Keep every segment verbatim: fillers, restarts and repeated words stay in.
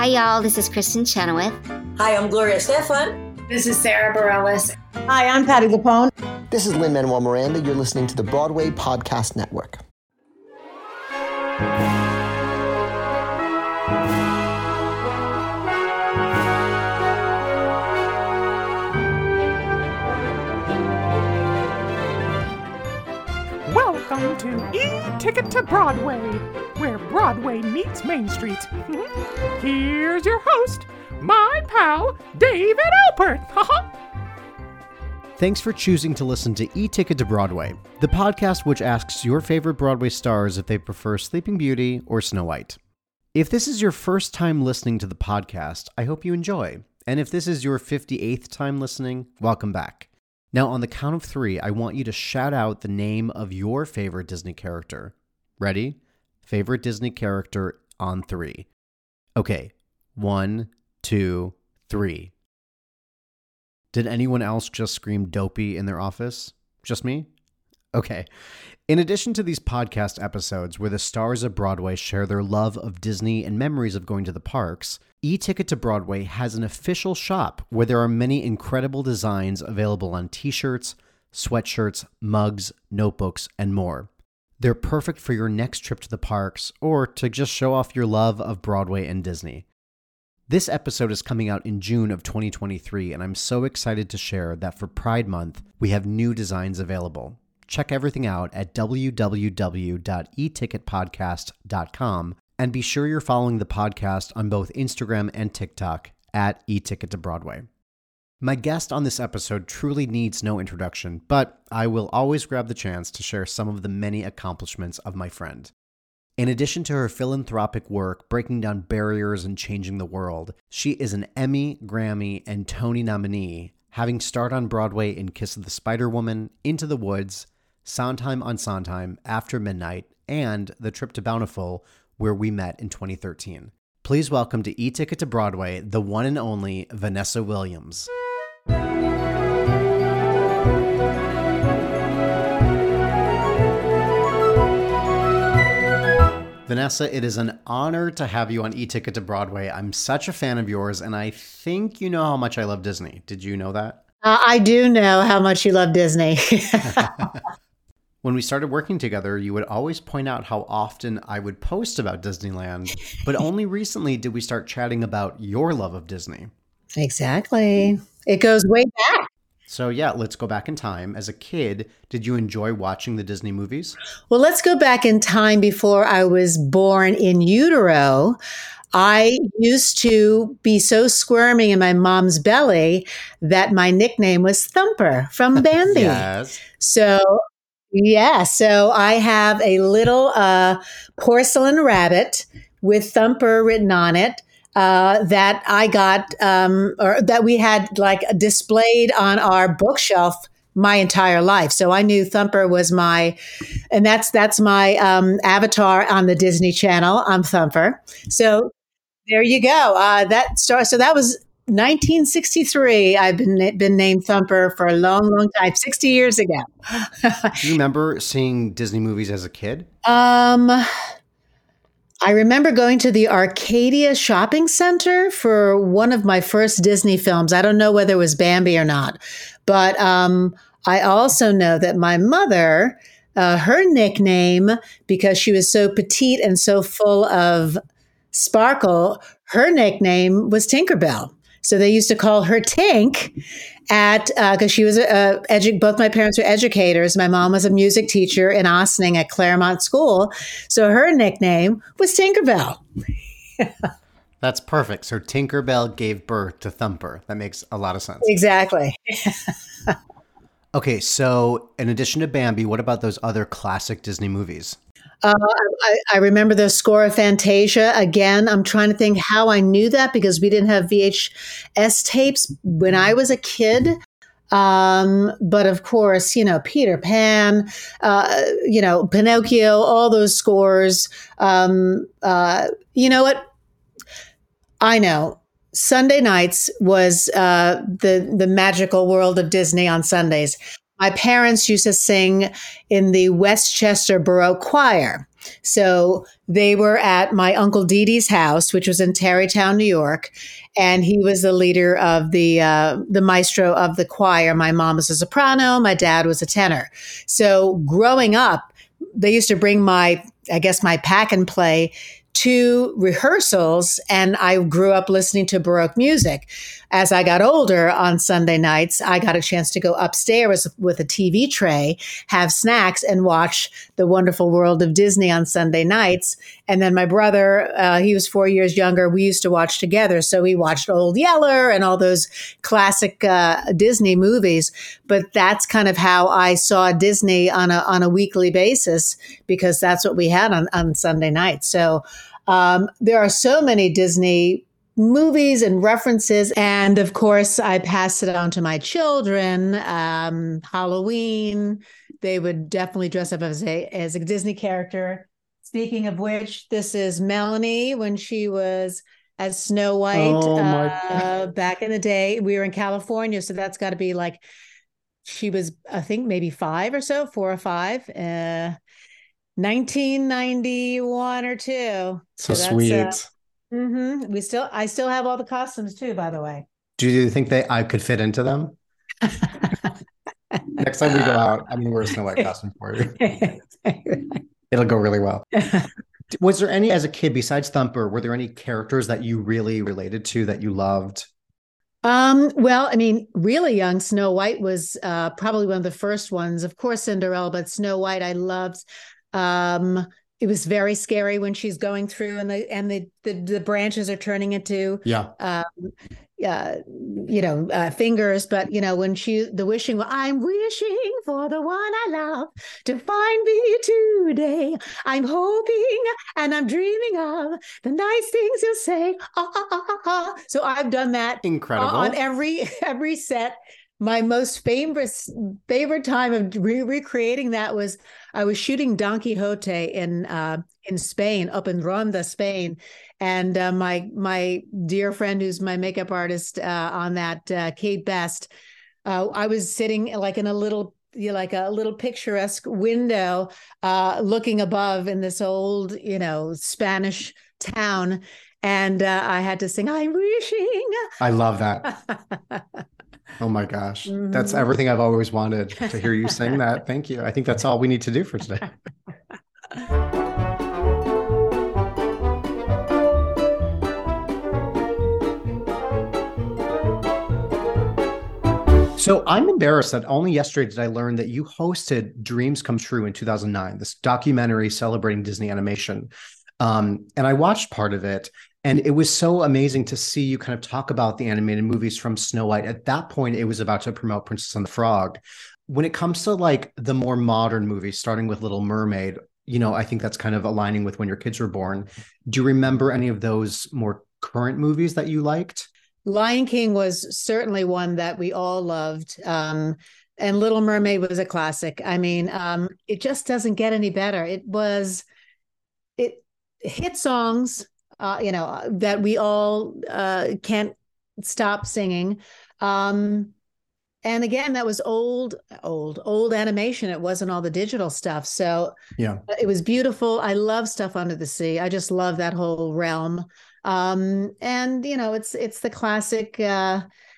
Hi, y'all. This is Kristen Chenoweth. Hi, I'm Gloria Stefan. This is Sarah Bareilles. Hi, I'm Patti LuPone. This is Lin-Manuel Miranda. You're listening to the Broadway Podcast Network. Welcome to E-Ticket to Broadway, where Broadway meets Main Street. Here's your host, my pal, David Alpert. Thanks for choosing to listen to E-Ticket to Broadway, the podcast which asks your favorite Broadway stars if they prefer Sleeping Beauty or Snow White. If this is your first time listening to the podcast, I hope you enjoy. And if this is your fifty-eighth time listening, welcome back. Now, on the count of three, I want you to shout out the name of your favorite Disney character. Ready? Favorite Disney character on three. Okay, one, two, three. Did anyone else just scream dopey in their office? Just me? Okay. In addition to these podcast episodes where the stars of Broadway share their love of Disney and memories of going to the parks, E-Ticket to Broadway has an official shop where there are many incredible designs available on t-shirts, sweatshirts, mugs, notebooks, and more. They're perfect for your next trip to the parks or to just show off your love of Broadway and Disney. This episode is coming out in June of twenty twenty-three, and I'm so excited to share that for Pride Month, we have new designs available. Check everything out at w w w dot e ticket podcast dot com and be sure you're following the podcast on both Instagram and TikTok at E-Ticket to Broadway. My guest on this episode truly needs no introduction, but I will always grab the chance to share some of the many accomplishments of my friend. In addition to her philanthropic work breaking down barriers and changing the world, she is an Emmy, Grammy, and Tony nominee, having starred on Broadway in Kiss of the Spider-Woman, Into the Woods, Sondheim on Sondheim, After Midnight, and The Trip to Bountiful, where we met in twenty thirteen. Please welcome to E-Ticket to Broadway, the one and only Vanessa Williams. Vanessa, it is an honor to have you on E-Ticket to Broadway. I'm such a fan of yours, and I think you know how much I love Disney. Did you know that? Uh, I do know how much you love Disney. When we started working together, you would always point out how often I would post about Disneyland, but only recently did we start chatting about your love of Disney. Exactly. It goes way back. So yeah, let's go back in time. As a kid, did you enjoy watching the Disney movies? Well, let's go back in time before I was born in utero. I used to be so squirming in my mom's belly that my nickname was Thumper from Bambi. Yes. So, yeah, so I have a little uh, porcelain rabbit with Thumper written on it. Uh, that I got, um, or that we had like displayed on our bookshelf my entire life. So I knew Thumper was my, and that's that's my um, avatar on the Disney Channel. I'm Thumper. So there you go. Uh, that star. So that was nineteen sixty-three. I've been been named Thumper for a long, long time. sixty years ago. Do you remember seeing Disney movies as a kid? Um. I remember going to the Arcadia Shopping Center for one of my first Disney films. I don't know whether it was Bambi or not, but um, I also know that my mother, uh, her nickname, because she was so petite and so full of sparkle, her nickname was Tinkerbell. So they used to call her Tink at, because uh, she was, a, a edu- both my parents were educators. My mom was a music teacher in Ossining at Claremont School. So her nickname was Tinkerbell. That's perfect. So Tinkerbell gave birth to Thumper. That makes a lot of sense. Exactly. Okay, so in addition to Bambi, what about those other classic Disney movies? Uh, I, I remember the score of Fantasia. Again, I'm trying to think how I knew that because we didn't have V H S tapes when I was a kid. Um, but of course, you know, Peter Pan, uh, you know, Pinocchio, all those scores. Um, uh, you know what? I know. Sunday nights was uh, the the magical world of Disney on Sundays. My parents used to sing in the Westchester Baroque Choir. So they were at my Uncle Dee Dee's house, which was in Tarrytown, New York. And he was the leader of the uh, the maestro of the choir. My mom was a soprano. My dad was a tenor. So growing up, they used to bring my, I guess, my pack and play to rehearsals, and I grew up listening to Baroque music. As I got older on Sunday nights, I got a chance to go upstairs with a T V tray, have snacks, and watch The Wonderful World of Disney on Sunday nights. And then my brother, uh, he was four years younger, we used to watch together. So we watched Old Yeller and all those classic uh, Disney movies. But that's kind of how I saw Disney on a on a weekly basis, because that's what we had on, on Sunday nights. So um, there are so many Disney movies and references. And of course, I passed it on to my children. Um, Halloween, they would definitely dress up as a, as a Disney character. Speaking of which, this is Melanie when she was as Snow White Oh, my uh, back in the day. We were in California, so that's got to be like, she was, I think, maybe five or so, four or five, uh, nineteen ninety-one or two. So, So that's, sweet. uh, Mm-hmm. We still, I still have all the costumes too, by the way. Do you think they I could fit into them? Next time we go out, I'm going to wear a Snow White costume for you. It'll go really well. Was there any, as a kid, besides Thumper, were there any characters that you really related to that you loved? Um, well, I mean, really young Snow White was uh, probably one of the first ones. Of course, Cinderella, but Snow White I loved. Um, it was very scary when she's going through and the and the the, the branches are turning into Yeah. um, uh, you know, uh, fingers. But, you know, when she, the wishing, I'm wishing for the one I love to find me today. I'm hoping and I'm dreaming of the nice things you'll say. Ah, ah, ah, ah, ah. So I've done that Incredible. on every, every set. My most favorite favorite time of re- recreating that was I was shooting Don Quixote in uh, in Spain, up in Ronda, Spain, and uh, my my dear friend who's my makeup artist uh, on that, uh, Kate Best. Uh, I was sitting like in a little you know, like a little picturesque window, uh, looking above in this old you know Spanish town, and uh, I had to sing "I'm Wishing." I love that. Oh my gosh. Mm-hmm. That's everything I've always wanted to hear you sing that. Thank you. I think that's all we need to do for today. So I'm embarrassed that only yesterday did I learn that you hosted Dreams Come True in two thousand nine, this documentary celebrating Disney animation. Um, and I watched part of it. And it was so amazing to see you kind of talk about the animated movies from Snow White. At that point, it was about to promote Princess and the Frog. When it comes to like the more modern movies, starting with Little Mermaid, you know, I think that's kind of aligning with when your kids were born. Do you remember any of those more current movies that you liked? Lion King was certainly one that we all loved. Um, and Little Mermaid was a classic. I mean, um, it just doesn't get any better. It was, it hit songs. Uh, you know, that we all uh, can't stop singing. Um, and again, that was old, old, old animation. It wasn't all the digital stuff. So yeah, it was beautiful. I love Stuff Under the Sea. I just love that whole realm. Um, and, you know, it's it's the classic uh,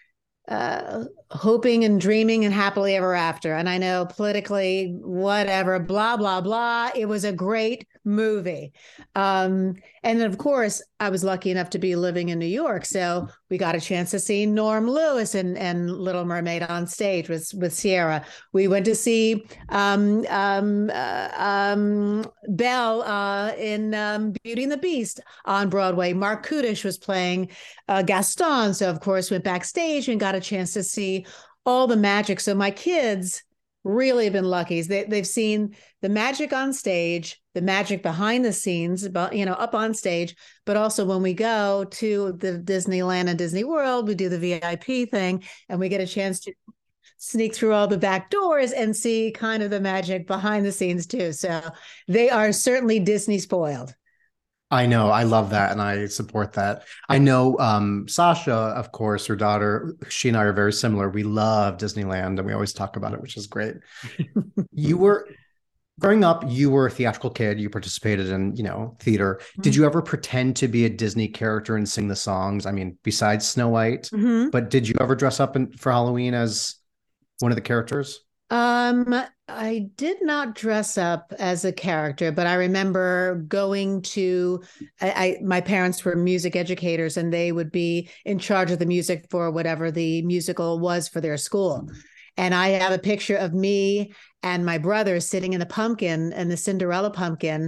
uh, hoping and dreaming and happily ever after. And I know politically, whatever, blah, blah, blah. It was a great movie. Um, and then, of course, I was lucky enough to be living in New York. So we got a chance to see Norm Lewis and, and Little Mermaid on stage with, with Sierra. We went to see um, um, uh, um, Belle uh, in um, Beauty and the Beast on Broadway. Mark Kudish was playing uh, Gaston. So, of course, went backstage and got a chance to see all the magic. So my kids really have been lucky. They, they've seen the magic on stage, the magic behind the scenes, but you know, up on stage, but also when we go to the Disneyland and Disney World, we do the V I P thing and we get a chance to sneak through all the back doors and see kind of the magic behind the scenes too. So they are certainly Disney spoiled. I know. I love that. And I support that. I know um, Sasha, of course, her daughter, she and I are very similar. We love Disneyland and we always talk about it, which is great. You were Growing up, you were a theatrical kid. You participated in, you know, theater. Did Mhm. you ever pretend to be a Disney character and sing the songs? I mean, besides Snow White, Mhm. but did you ever dress up in, for Halloween as one of the characters? Um, I did not dress up as a character, but I remember going to I, I my parents were music educators and they would be in charge of the music for whatever the musical was for their school. And I have a picture of me and my brother sitting in the pumpkin and the Cinderella pumpkin.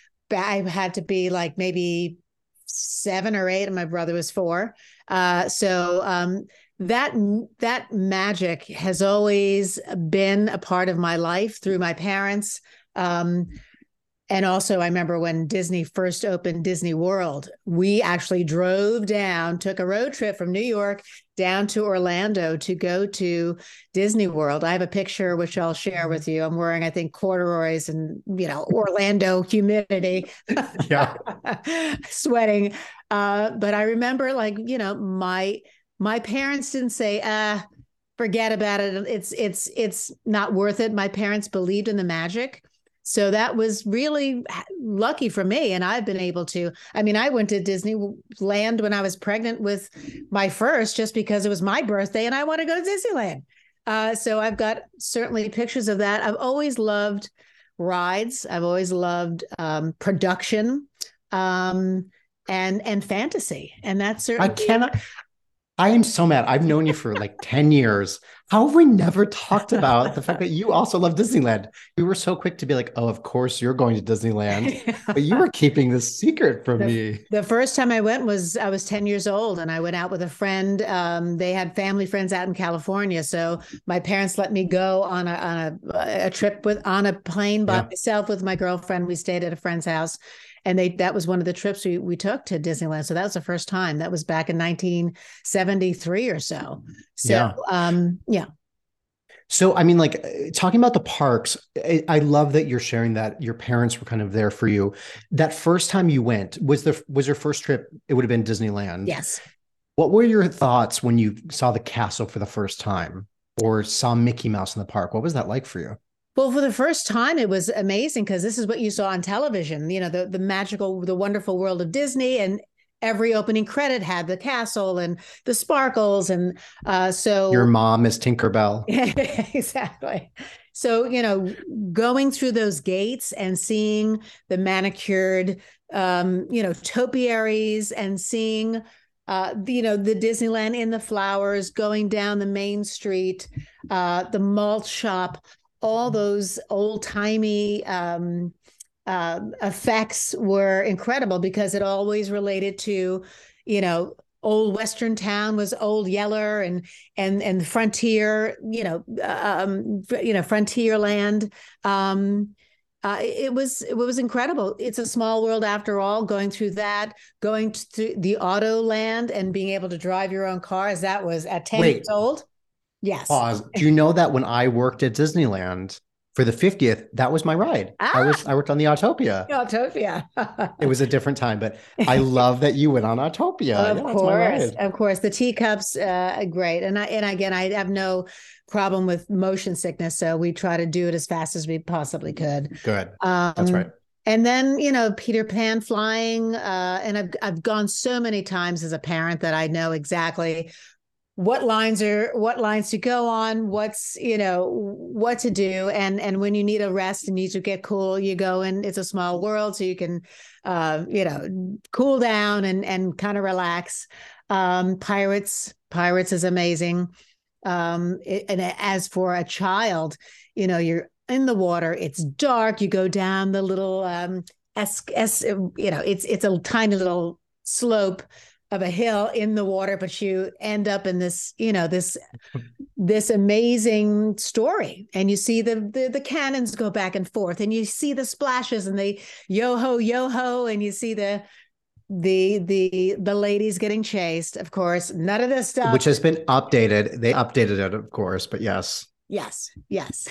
I had to be like maybe seven or eight, and my brother was four. Uh, so um, that that magic has always been a part of my life through my parents. Um, and also, I remember when Disney first opened Disney World, we actually drove down, took a road trip from New York down to Orlando to go to Disney World. I have a picture which I'll share with you. I'm wearing, I think, corduroys and, you know, Orlando humidity, Yeah. sweating. Uh, but I remember, like, you know, my my parents didn't say, uh, forget about it. It's it's it's not worth it. My parents believed in the magic. So that was really lucky for me. And I've been able to, I mean, I went to Disneyland when I was pregnant with my first, just because it was my birthday and I want to go to Disneyland. Uh, so I've got certainly pictures of that. I've always loved rides. I've always loved um, production um, and and fantasy. And that's I certainly. cannot. I am so mad. I've known you for like ten years. How have we never talked about the fact that you also love Disneyland? You were so quick to be like, oh, of course you're going to Disneyland, but you were keeping this secret from the, me. The first time I went was, I was ten years old and I went out with a friend. Um, they had family friends out in California. So my parents let me go on a, on a, a trip with, on a plane by Yeah. myself with my girlfriend. We stayed at a friend's house. And they that was one of the trips we, we took to Disneyland. So that was the first time. That was back in nineteen seventy-three or so. So, Yeah. um, yeah. So, I mean, like uh, talking about the parks, I, I love that you're sharing that your parents were kind of there for you. That first time you went, was the was your first trip? It would have been Disneyland. Yes. What were your thoughts when you saw the castle for the first time or saw Mickey Mouse in the park? What was that like for you? Well, for the first time, it was amazing because this is what you saw on television, you know, the, the magical, the wonderful world of Disney. And every opening credit had the castle and the sparkles. And uh, so Your mom is Tinkerbell. exactly. So, you know, going through those gates and seeing the manicured, um, you know, topiaries and seeing, uh, the, you know, the Disneyland in the flowers, going down the main street, uh, the malt shop, all those old timey um, uh, effects were incredible because it always related to, you know, old Western town was Old Yeller and and and Frontier, you know, um, you know, Frontierland. Um, uh, it was it was incredible. It's a small world after all. Going through that, going to the Autoland and being able to drive your own cars. That was at ten Wait. years old. Yes. Pause. Do you know that when I worked at Disneyland for the fiftieth, that was my ride? Ah. I was I worked on the Autopia. Autopia. It was a different time, but I love that you went on Autopia. Of Yeah, that's my course, ride. of course, the teacups, uh, great, and I and again, I have no problem with motion sickness, so we try to do it as fast as we possibly could. Good. Um, That's right. And then, you know, Peter Pan flying, uh, and I've I've gone so many times as a parent that I know exactly what lines are what lines to go on, what's, you know, what to do. And and when you need a rest and need to get cool, you go in. It's a small world, so you can uh, you know, cool down and and kind of relax. Um, Pirates, Pirates is amazing. Um, it, and as for a child, you know, you're in the water, it's dark, you go down the little um es, es you know, it's it's a tiny little slope of a hill in the water, but you end up in this, you know, this this amazing story. And you see the, the the cannons go back and forth, and you see the splashes and the yo ho yo ho, and you see the the the the ladies getting chased. Of course, none of this stuff. Which has been updated. They updated it, of course, but yes. Yes, yes.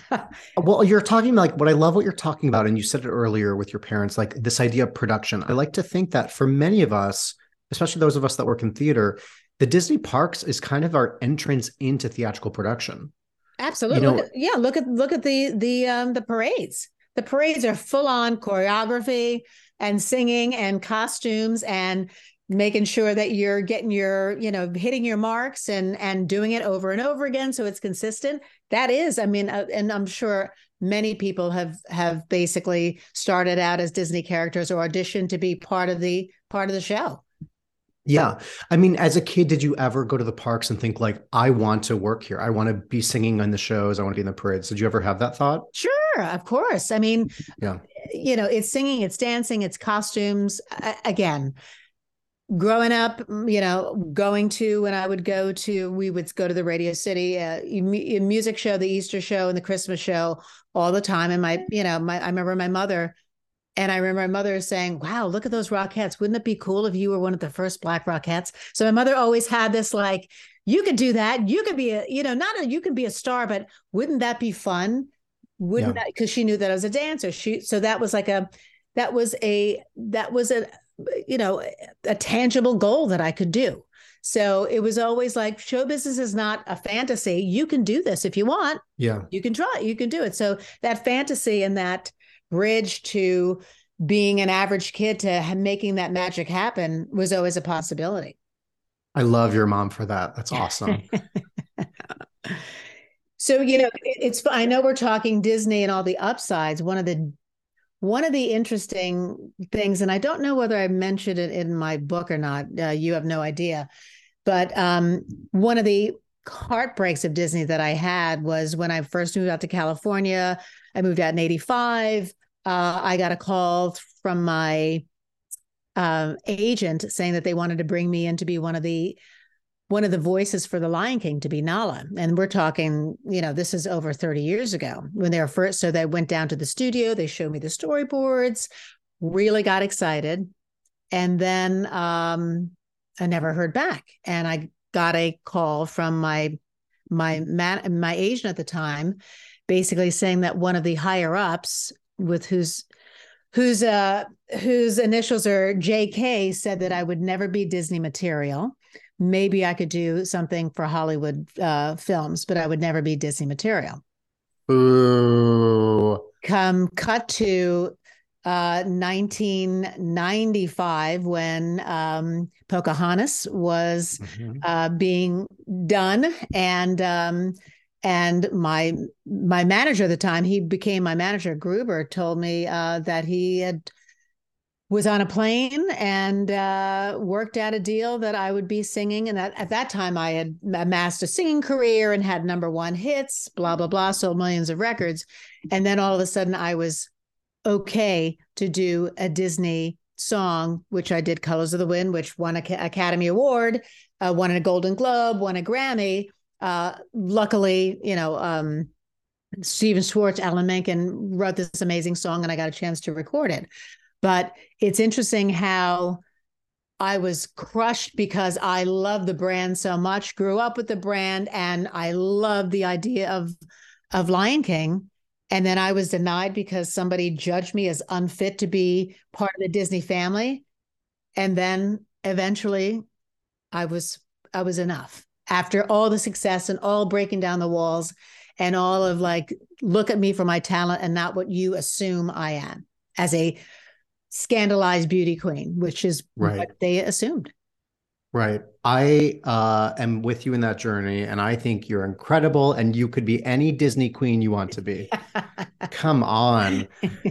Well, you're talking like what I love what you're talking about, and you said it earlier with your parents, like this idea of production. I like to think that for many of us, especially those of us that work in theater, the Disney parks is kind of our entrance into theatrical production. Absolutely. You know, look at, yeah, look at look at the the um the parades. the parades are full on choreography and singing and costumes and making sure that you're getting your, you know, hitting your marks and and doing it over and over again so it's consistent. That is, I mean, uh, and I'm sure many people have have basically started out as Disney characters or auditioned to be part of the part of the show. Yeah. I mean, as a kid, did you ever go to the parks and think like, I want to work here. I want to be singing on the shows. I want to be in the parades. Did you ever have that thought? Sure, of course. I mean, yeah, you know, it's singing, it's dancing, it's costumes. I, again, growing up, you know, going to, when I would go to, we would go to the Radio City uh, music show, the Easter show and the Christmas show all the time. And my, you know, my, I remember my mother, and I remember my mother saying, wow, look at those Rockettes. Wouldn't it be cool if you were one of the first Black Rockettes? So my mother always had this, like, you could do that. You could be a, you know, not a, you could be a star, but wouldn't that be fun? Wouldn't yeah. that, because she knew that I was a dancer. She, so that was like a, that was a, that was a, you know, a tangible goal that I could do. So it was always like, show business is not a fantasy. You can do this if you want. Yeah. You can try, you can do it. So that fantasy and that bridge to being an average kid to making that magic happen was always a possibility. I love your mom for that. That's awesome. So, you know, it's, I know we're talking Disney and all the upsides. One of the, one of the interesting things, and I don't know whether I mentioned it in my book or not, uh, you have no idea, but um, one of the heartbreaks of Disney that I had was when I first moved out to California. I moved out in eighty-five. Uh, I got a call from my uh, agent saying that they wanted to bring me in to be one of the one of the voices for the Lion King, to be Nala. And we're talking, you know, this is over thirty years ago when they were first. So they went down to the studio. They showed me the storyboards, really got excited. And then um, I never heard back. And I got a call from my my man, my agent at the time, basically saying that one of the higher ups with whose whose uh, whose initials are J K said that I would never be Disney material. Maybe I could do something for Hollywood uh, films, but I would never be Disney material. Ooh. Come cut to uh, nineteen ninety-five when um, Pocahontas was mm-hmm. uh, being done, and um, and my my manager at the time, he became my manager, Gruber, told me uh, that he had was on a plane and uh, worked out a deal that I would be singing. And that, at that time, I had amassed a singing career and had number one hits, blah, blah, blah, sold millions of records. And then all of a sudden, I was okay to do a Disney song, which I did Colors of the Wind, which won an Academy Award, uh, won a Golden Globe, won a Grammy. Uh, luckily, you know, um, Stephen Schwartz, Alan Menken wrote this amazing song, and I got a chance to record it. But it's interesting how I was crushed because I love the brand so much, grew up with the brand, and I love the idea of, of Lion King. And then I was denied because somebody judged me as unfit to be part of the Disney family. And then eventually I was, I was enough. After all the success and all breaking down the walls and all of like, look at me for my talent and not what you assume I am as a scandalized beauty queen, which is right. what they assumed. Right. I uh, am with you in that journey, and I think you're incredible, and you could be any Disney queen you want to be. Come on.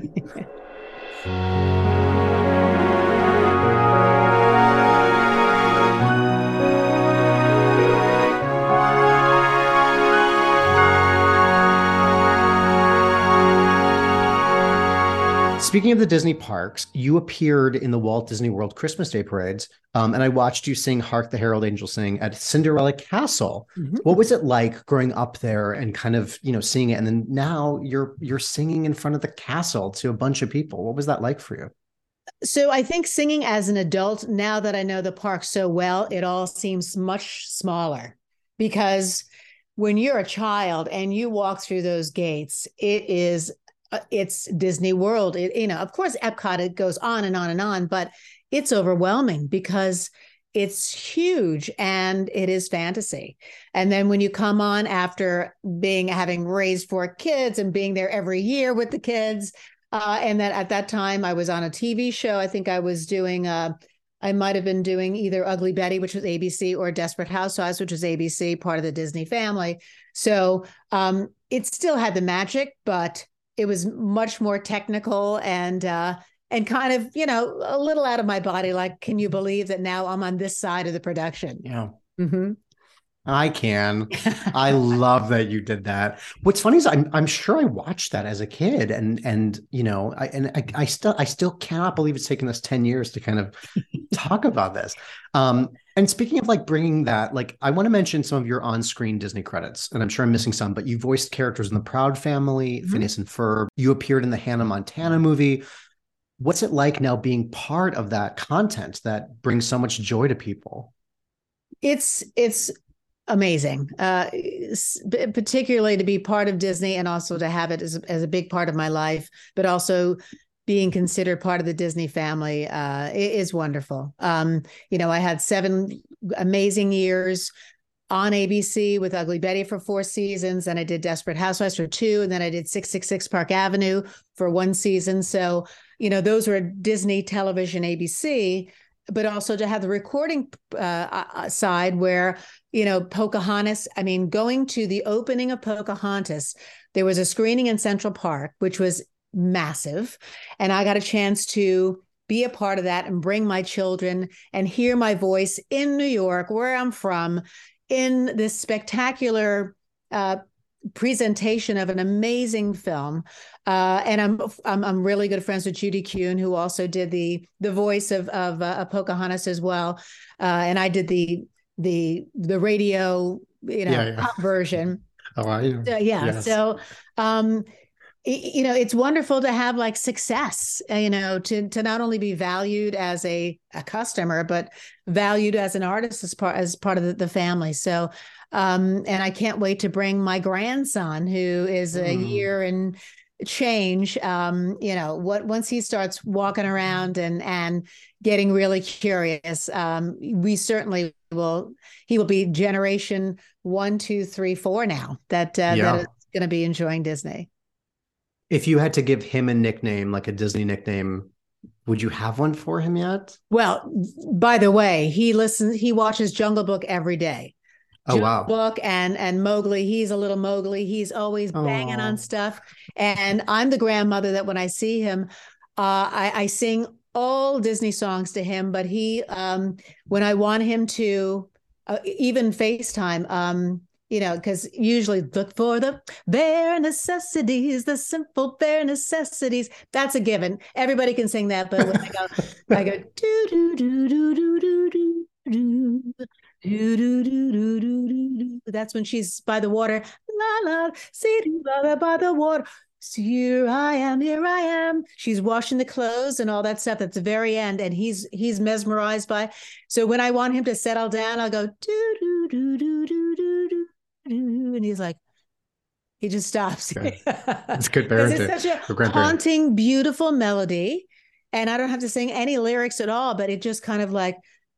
Speaking of the Disney parks, you appeared in the Walt Disney World Christmas Day parades, um, and I watched you sing Hark the Herald Angels Sing at Cinderella Castle. Mm-hmm. What was it like growing up there and kind of, you know, seeing it? And then now you're you're singing in front of the castle to a bunch of people. What was that like for you? So I think singing as an adult, now that I know the park so well, it all seems much smaller, because when you're a child and you walk through those gates, it is it's Disney World. It, you know, of course, Epcot, it goes on and on and on, but it's overwhelming because it's huge and it is fantasy. And then when you come on after being, having raised four kids and being there every year with the kids, Uh, and that at that time I was on a T V show. I think I was doing, uh, I might have been doing either Ugly Betty, which was A B C, or Desperate Housewives, which was A B C, part of the Disney family. So um, it still had the magic, but it was much more technical and uh, and kind of, you know, a little out of my body. Like, can you believe that now I'm on this side of the production? Yeah. Mm-hmm. I can. I love that you did that. What's funny is I'm I'm sure I watched that as a kid, and and you know, I and I, I still I still cannot believe it's taken us ten years to kind of talk about this. Um, and speaking of like bringing that, like I want to mention some of your on-screen Disney credits, and I'm sure I'm missing some, but you voiced characters in The Proud Family, mm-hmm. Phineas and Ferb. You appeared in the Hannah Montana movie. What's it like now being part of that content that brings so much joy to people? It's it's. Amazing, uh, particularly to be part of Disney and also to have it as, as a big part of my life, but also being considered part of the Disney family uh, is wonderful. Um, you know, I had seven amazing years on A B C with Ugly Betty for four seasons, and I did Desperate Housewives for two, and then I did six six six Park Avenue for one season. So, you know, those were Disney television, A B C, but also to have the recording uh, side where, you know, Pocahontas, I mean, going to the opening of Pocahontas, there was a screening in Central Park, which was massive. And I got a chance to be a part of that and bring my children and hear my voice in New York, where I'm from, in this spectacular uh, presentation of an amazing film. Uh, and I'm, I'm I'm really good friends with Judy Kuhn, who also did the the voice of of uh, Pocahontas as well. Uh, and I did the the the radio, you know, yeah, yeah. version. Oh, I, uh, yeah. Yes. So, um, it, you know, it's wonderful to have like success, uh, you know, to to not only be valued as a a customer, but valued as an artist as part as part of the, the family. So, um, and I can't wait to bring my grandson, who is a mm. year and change, um, you know, what once he starts walking around and and getting really curious, um, we certainly will. He will be generation one, two, three, four now that uh, yeah. that is going to be enjoying Disney. If you had to give him a nickname, like a Disney nickname, would you have one for him yet? Well, by the way, he listens. He watches Jungle Book every day. Oh, wow. Book and and Mowgli. He's a little Mowgli. He's always banging Aww. on stuff. And I'm the grandmother that when I see him, uh, I, I sing all Disney songs to him. But he, um, when I want him to, uh, even FaceTime, um, you know, because usually look for the bare necessities, the simple bare necessities. That's a given. Everybody can sing that. But when I go, I go do do do do do do do do. Do, do, do, do, do, do, do. That's when she's by the water. La la, see by the water. So here I am, here I am. She's washing the clothes and all that stuff at the very end, and he's he's mesmerized by. So when I want him to settle down, I'll go do do do do do do do do, and he's like, he just stops. Okay. It's good parenting. It's such a haunting, beautiful melody, and I don't have to sing any lyrics at all, but it just kind of like.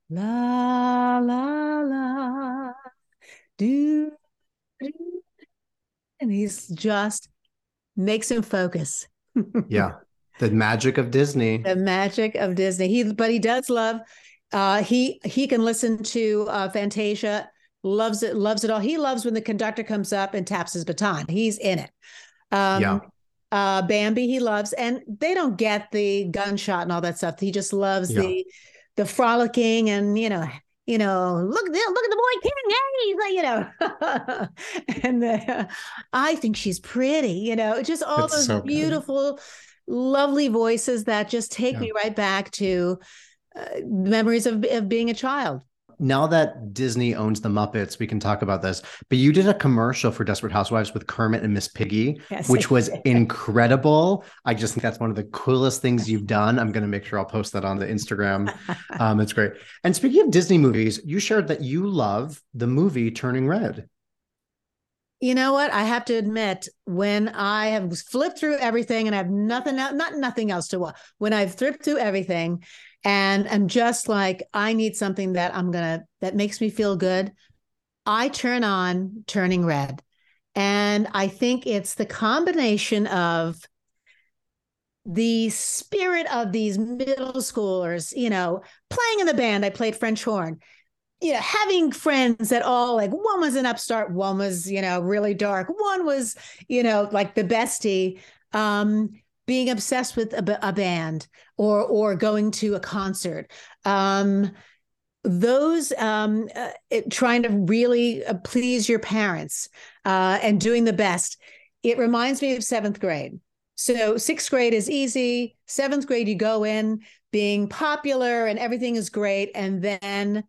La la la, do, do, and he's just makes him focus. Yeah, the magic of Disney. The magic of Disney. He, but he does love. Uh, he he can listen to uh, Fantasia. Loves it. Loves it all. He loves when the conductor comes up and taps his baton. He's in it. Um, yeah. Uh, Bambi. He loves, and they don't get the gunshot and all that stuff. He just loves yeah. the. the frolicking and, you know, you know, look, look at the boy King, hey, you know, and the, I think she's pretty, you know, just all it's those so beautiful, lovely voices that just take yeah. me right back to uh, memories of, of being a child. Now that Disney owns the Muppets, we can talk about this. But you did a commercial for Desperate Housewives with Kermit and Miss Piggy, yes, which was incredible. I just think that's one of the coolest things you've done. I'm going to make sure I'll post that on the Instagram. Um, it's great. And speaking of Disney movies, you shared that you love the movie Turning Red. You know what? I have to admit, when I have flipped through everything and I have nothing else, not nothing else to watch, when I've flipped through everything and I'm just like, I need something that I'm going to, that makes me feel good, I turn on Turning Red. And I think it's the combination of the spirit of these middle schoolers, you know, playing in the band. I played French horn. You know, having friends that all like, one was an upstart, one was, you know, really dark, one was, you know, like the bestie, um, being obsessed with a, a band or or going to a concert. Um, those um, uh, it, trying to really uh, please your parents uh, and doing the best. It reminds me of seventh grade. So sixth grade is easy. Seventh grade, you go in being popular and everything is great. And then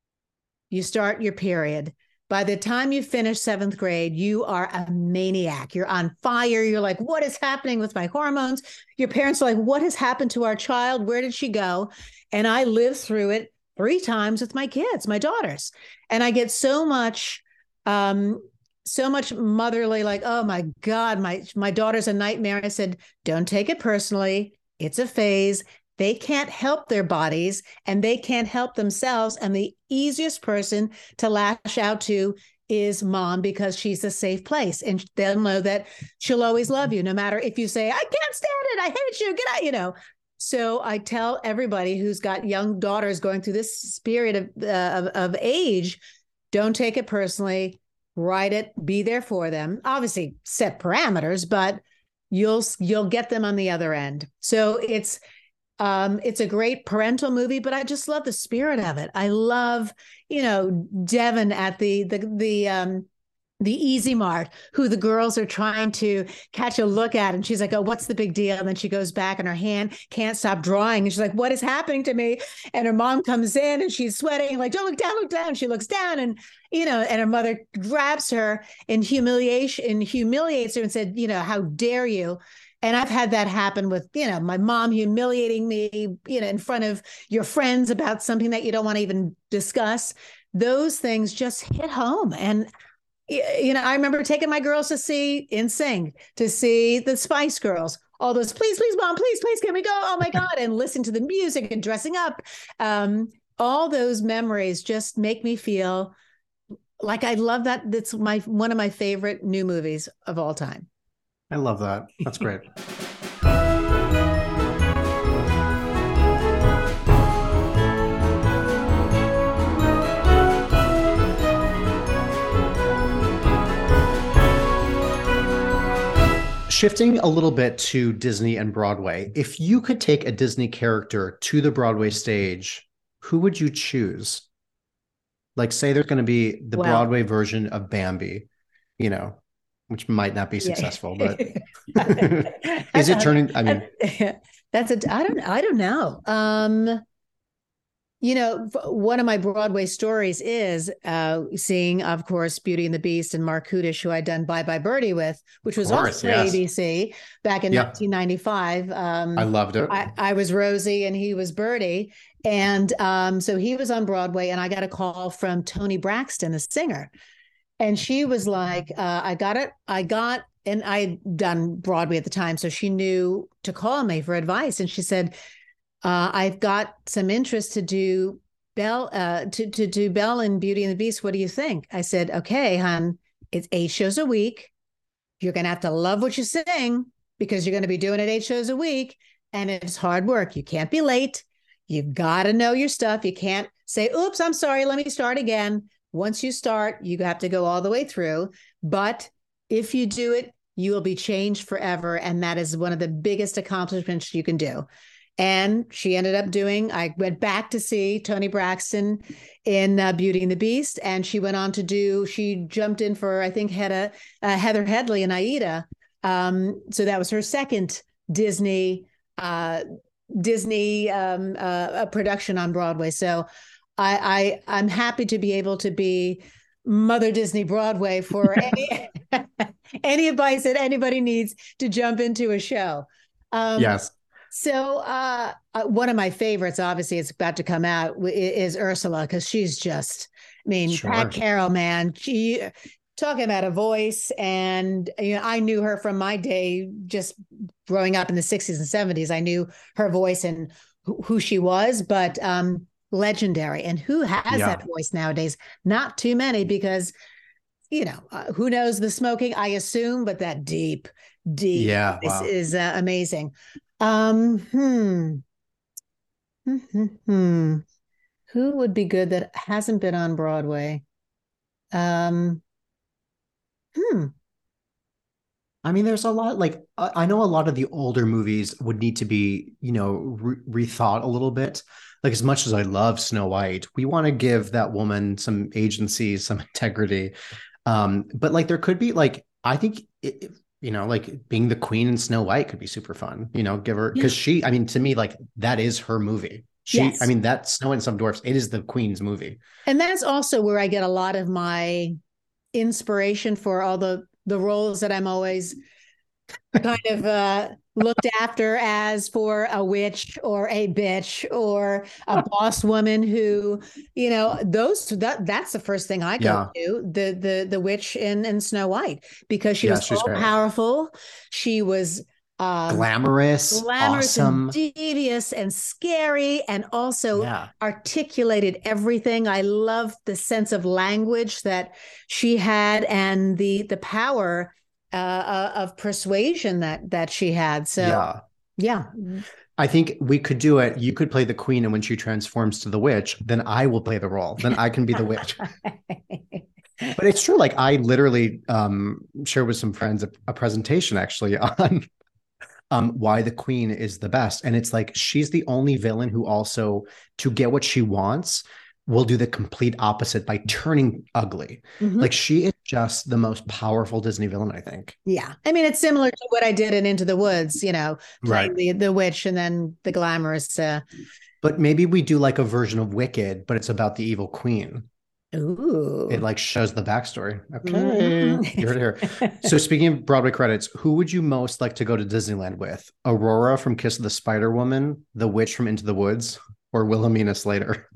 you start your period. By the time you finish seventh grade, you are a maniac. You're on fire. You're like, what is happening with my hormones? Your parents are like, what has happened to our child? Where did she go? And I lived through it three times with my kids, my daughters. And I get so much, um, so much motherly, like, oh my God, my, my daughter's a nightmare. I said, don't take it personally. It's a phase. They can't help their bodies and they can't help themselves. And the easiest person to lash out to is mom, because she's a safe place. And they'll know that she'll always love you, no matter if you say, I can't stand it, I hate you, get out, you know. So I tell everybody who's got young daughters going through this period of, uh, of, of age, don't take it personally, write it, be there for them. Obviously set parameters, but you'll, you'll get them on the other end. So it's, Um, it's a great parental movie, but I just love the spirit of it. I love, you know, Devon at the the the um the Easy Mart, who the girls are trying to catch a look at, and she's like, "Oh, what's the big deal?" And then she goes back, and her hand can't stop drawing, and she's like, "What is happening to me?" And her mom comes in, and she's sweating, like, "Don't look down, look down." She looks down, and you know, and her mother grabs her in humiliation, and humiliates her, and said, "You know, how dare you?" And I've had that happen with, you know, my mom humiliating me, you know, in front of your friends about something that you don't want to even discuss. Those things just hit home. And, you know, I remember taking my girls to see N Sync, to see the Spice Girls, all those, please, please, mom, please, please, can we go? Oh my God. And listen to the music and dressing up. Um, all those memories just make me feel like I love that. That's my, one of my favorite new movies of all time. I love that. That's great. Shifting a little bit to Disney and Broadway, if you could take a Disney character to the Broadway stage, who would you choose? Like, say there's going to be the well, Broadway version of Bambi, you know, which might not be successful, yeah. But is it turning? I mean, that's a, I don't, I don't know. Um, you know, one of my Broadway stories is uh, seeing, of course, Beauty and the Beast and Mark Kudish, who I'd done Bye Bye Birdie with, which was course, also yes. A B C back in yep. nineteen ninety-five. Um, I loved it. I, I was Rosie and he was Birdie. And um, so he was on Broadway, and I got a call from Toni Braxton, the singer. And she was like, uh, I got it. I got, and I'd done Broadway at the time. So she knew to call me for advice. And she said, uh, I've got some interest to do Belle, uh, to, to do Belle and Beauty and the Beast. What do you think? I said, okay, hon, it's eight shows a week. You're going to have to love what you sing, because you're going to be doing it eight shows a week. And it's hard work. You can't be late. You've got to know your stuff. You can't say, oops, I'm sorry, let me start again. Once you start, you have to go all the way through. But if you do it, you will be changed forever. And that is one of the biggest accomplishments you can do. And she ended up doing, I went back to see Toni Braxton in uh, Beauty and the Beast. And she went on to do, she jumped in for, I think, Hedda, uh, Heather Headley and Aida. Um, so that was her second Disney, uh, Disney um, uh, production on Broadway. So I, I, I'm happy to be able to be Mother Disney Broadway for any, any advice that anybody needs to jump into a show. Um, yes. So uh, one of my favorites, obviously, it's about to come out, is Ursula, because she's just, I mean, sure. Pat Carroll, man, she talking about a voice. And, you know, I knew her from my day, just growing up in the sixties and seventies. I knew her voice and who, who she was, but um, legendary. And who has yeah. that voice nowadays? Not too many, because, you know, uh, who knows the smoking, I assume, but that deep, deep yeah, voice wow. is uh, amazing. Um, hmm. Hmm, hmm, hmm. Who would be good that hasn't been on Broadway? Um, hmm. I mean, there's a lot, like, I I know a lot of the older movies would need to be, you know, re- rethought a little bit. Like, as much as I love Snow White, we want to give that woman some agency, some integrity. Um, but like, there could be, like, I think, it, it- you know, like being the queen in Snow White could be super fun, you know, give her, Yeah. because she, I mean, to me, like, that is her movie. She, I Yes. mean, that Snow White and Some Dwarfs, it is the queen's movie. And that's also where I get a lot of my inspiration for all the the roles that I'm always kind of uh, looked after as for a witch or a bitch or a boss woman who, you know, those that that's the first thing I go Yeah. to, the the the witch in, in Snow White, because she Yeah, was she's all great. powerful. She was um Glamorous, glamorous and awesome. devious and scary, and also Yeah. articulated everything. I loved the sense of language that she had, and the the power uh, uh, of persuasion that that she had. So Yeah. yeah, I think we could do it. You could play the queen, and when she transforms to the witch, then I will play the role. Then I can be the witch. But it's true. Like, I literally um, shared with some friends a, a presentation actually on um, why the queen is the best. And it's like, she's the only villain who also, to get what she wants, will do the complete opposite by turning ugly. Mhm. Like, she is just the most powerful Disney villain, I think. Yeah. I mean, it's similar to what I did in Into the Woods, you know, playing Right. the the witch and then the glamorous. Uh, But maybe we do like a version of Wicked, but it's about the evil queen. ooh. It like shows the backstory. Okay. Mhm. You're here. So speaking of Broadway credits, who would you most like to go to Disneyland with? Aurora from Kiss of the Spider Woman, the witch from Into the Woods, or Wilhelmina Slater?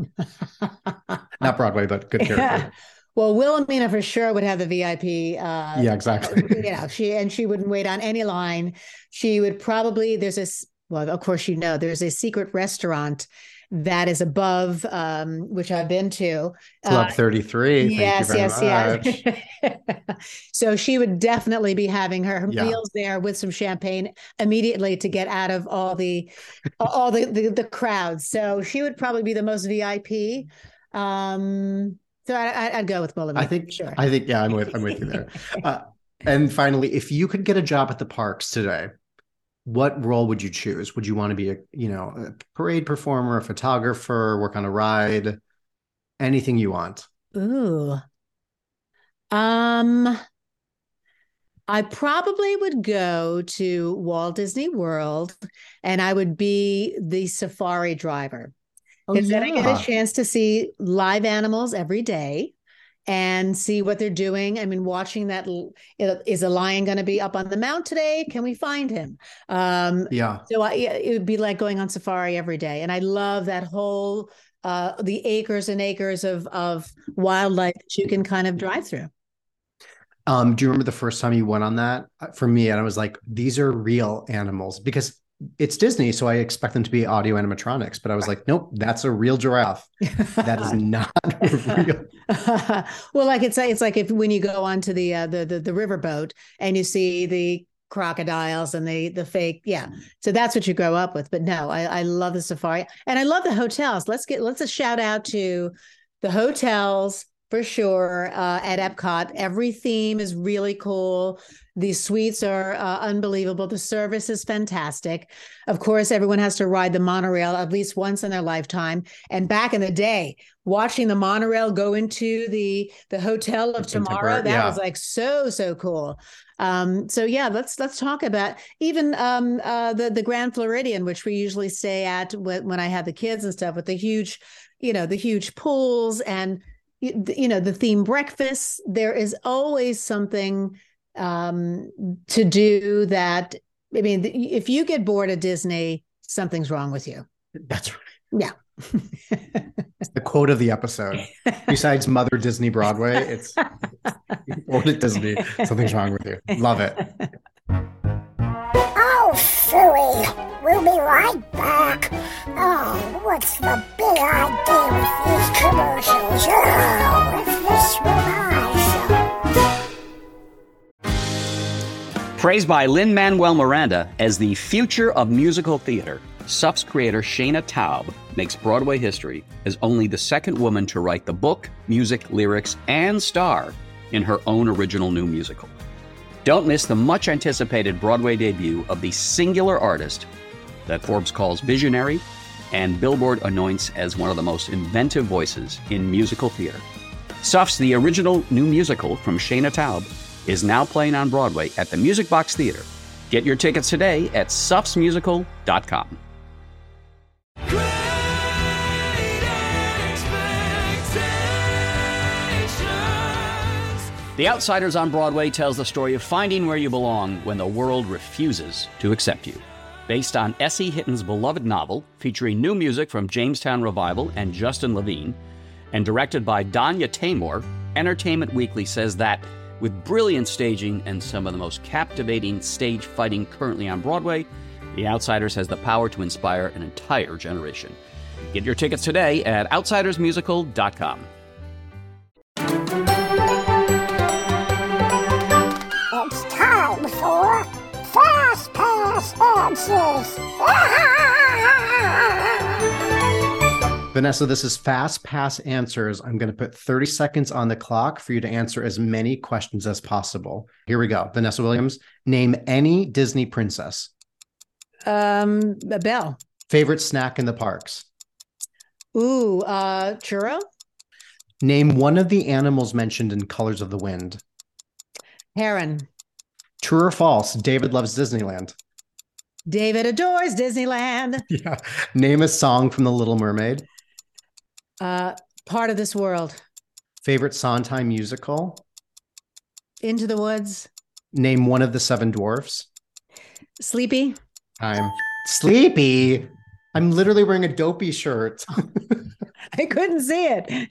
Not Broadway, but good character. Yeah. Well, Wilhelmina for sure would have the V I P. Uh, Yeah, exactly. You know, she and she wouldn't wait on any line. She would probably there's this. Well, of course, you know, there's a secret restaurant that is above, um, which I've been to. Club Uh, thirty-three. yes, Thank you very yes, much. yes. So she would definitely be having her Yeah. meals there with some champagne immediately to get out of all the all the, the the crowds. So she would probably be the most V I P. Um, so I, I- I'd go with Wilhelmina. I think, sure. I think, yeah, I'm with, I'm with you there. Uh, and finally, if you could get a job at the parks today, what role would you choose? Would you want to be a, you know, a parade performer, a photographer, work on a ride, anything you want? Ooh. Um, I probably would go to Walt Disney World and I would be the safari driver. Oh, Because then I get yeah. a chance to see live animals every day and see what they're doing. I mean, watching that, l- is a lion going to be up on the mount today? Can we find him? Um, Yeah. so I, yeah, it would be like going on safari every day. And I love that whole, uh, the acres and acres of, of wildlife that you can kind of drive through. Um, do you remember the first time you went on that? Uh, For me, and I was like, these are real animals because it's Disney, so I expect them to be audio animatronics. But I was like, nope, that's a real giraffe. That is not real. Well, like it's it's like if when you go onto the uh, the the the riverboat and you see the crocodiles and the the fake, yeah. So that's what you grow up with. But no, I I love the safari and I love the hotels. Let's get let's just shout out to the hotels for sure uh, at Epcot. Every theme is really cool. These suites are uh, unbelievable. The service is fantastic. Of course, everyone has to ride the monorail at least once in their lifetime. And back in the day, watching the monorail go into the the Hotel of Tomorrow, that yeah. was like so so cool. Um, so yeah, let's let's talk about even um, uh, the the Grand Floridian, which we usually stay at when, when I have the kids and stuff, with the huge, you know, the huge pools and you, you know the themed breakfasts. There is always something um, to do that. I mean, if you get bored of Disney, something's wrong with you. That's right. Yeah. It's the quote of the episode. Besides Mother Disney Broadway, it's bored at Disney. Something's wrong with you. Love it. Oh, phooey. We'll be right back. Oh, what's the big idea with these commercials? Oh, if this were my show. Praised by Lin-Manuel Miranda as the future of musical theater, S U F's creator Shana Taub makes Broadway history as only the second woman to write the book, music, lyrics, and star in her own original new musical. Don't miss the much-anticipated Broadway debut of the singular artist that Forbes calls visionary and Billboard anoints as one of the most inventive voices in musical theater. S U F's The Original New Musical from Shana Taub is now playing on Broadway at the Music Box Theater. Get your tickets today at sufs musical dot com. The Outsiders on Broadway tells the story of finding where you belong when the world refuses to accept you. Based on S E. Hitton's beloved novel, featuring new music from Jamestown Revival and Justin Levine, and directed by Danya Taymor, Entertainment Weekly says that with brilliant staging and some of the most captivating stage fighting currently on Broadway, The Outsiders has the power to inspire an entire generation. Get your tickets today at outsiders musical dot com. It's time for Fast Pass Answers. Vanessa, this is Fast Pass Answers. I'm going to put thirty seconds on the clock for you to answer as many questions as possible. Here we go. Vanessa Williams, name any Disney princess. Um, Belle. Favorite snack in the parks. Ooh, uh, churro. Name one of the animals mentioned in Colors of the Wind. Heron. True or false, David loves Disneyland. David adores Disneyland. Yeah. Name a song from The Little Mermaid. Uh, part of this world. Favorite Sondheim musical. Into the Woods. Name one of the seven dwarfs. Sleepy. Time. Sleepy. I'm literally wearing a Dopey shirt. I couldn't see it.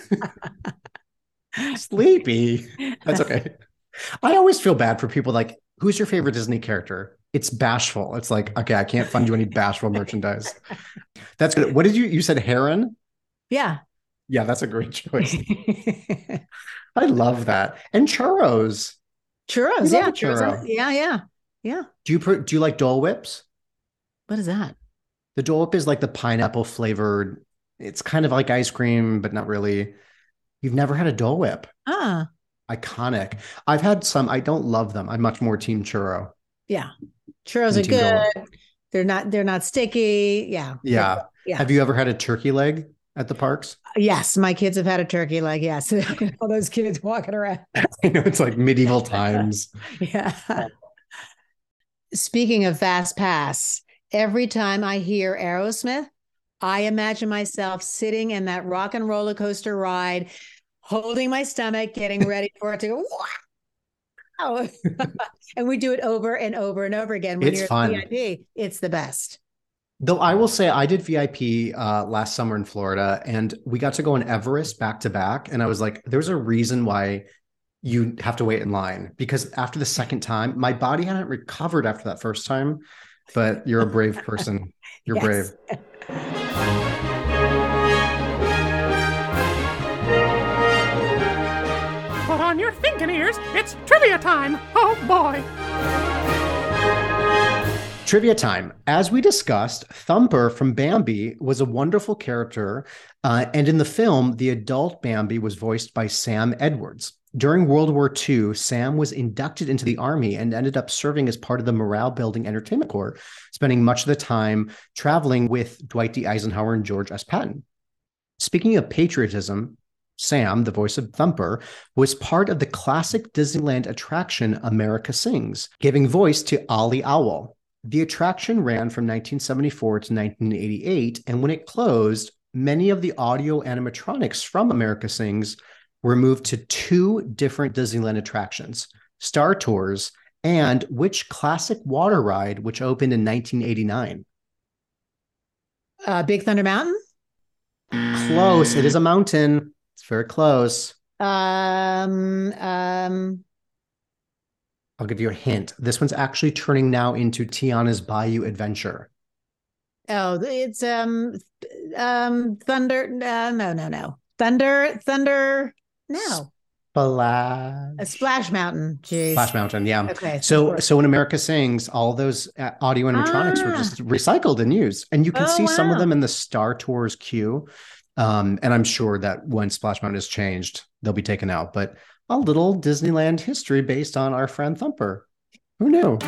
Sleepy. That's okay. I always feel bad for people like, who's your favorite Disney character? It's Bashful. It's like, okay, I can't find you any Bashful merchandise. That's good. What did you, you said Heron? Yeah. Yeah, that's a great choice. I love that. And churros. Churros, You yeah. love a churro. Churros. Yeah, yeah. Yeah. Do you, do you like Dole Whips? What is that? The Dole Whip is like the pineapple flavored. It's kind of like ice cream, but not really. You've never had a Dole Whip? Ah. Iconic. I've had some. I don't love them. I'm much more team churro. Yeah. Churros are Team Dole good. They're not, they're not sticky. Yeah. Yeah. Yeah. Have you ever had a turkey leg at the parks? Yes. My kids have had a turkey leg. Yes. All those kids walking around. I know it's like medieval times. Yeah. Speaking of Fast Pass, every time I hear Aerosmith, I imagine myself sitting in that rock and roller coaster ride, holding my stomach, getting ready for it to go, wow. And we do it over and over and over again. When It's you're fun. V I P, it's the best. Though I will say I did V I P uh, last summer in Florida, and we got to go on Everest back to back. And I was like, there's a reason why you have to wait in line, because after the second time, my body hadn't recovered after that first time. But you're a brave person. You're brave. Put on your thinking ears. It's trivia time. Oh, boy. Trivia time. As we discussed, Thumper from Bambi was a wonderful character. Uh, and in the film, the adult Bambi was voiced by Sam Edwards. During World War Two, Sam was inducted into the Army and ended up serving as part of the Morale Building Entertainment Corps, spending much of the time traveling with Dwight D. Eisenhower and George S. Patton. Speaking of patriotism, Sam, the voice of Thumper, was part of the classic Disneyland attraction America Sings, giving voice to Ollie Owl. The attraction ran from nineteen seventy-four to nineteen eighty-eight, and when it closed, many of the audio animatronics from America Sings were moved to two different Disneyland attractions, Star Tours and which classic water ride, which opened in nineteen eighty-nine? Uh, Big Thunder Mountain? Close. It is a mountain. It's very close. Um, um, I'll give you a hint. This one's actually turning now into Tiana's Bayou Adventure. oh, it's um, um, Thunder. Uh, no, no, no. Thunder, Thunder. No. Splash. A Splash Mountain. Jeez. Splash Mountain, yeah. Okay. So, so when America Sings, all those uh, audio animatronics Ah. were just recycled and used, and you can Oh, see some of wow. them in the Star Tours queue. Um, and I'm sure that when Splash Mountain is changed, they'll be taken out. But a little Disneyland history based on our friend Thumper. Who knew?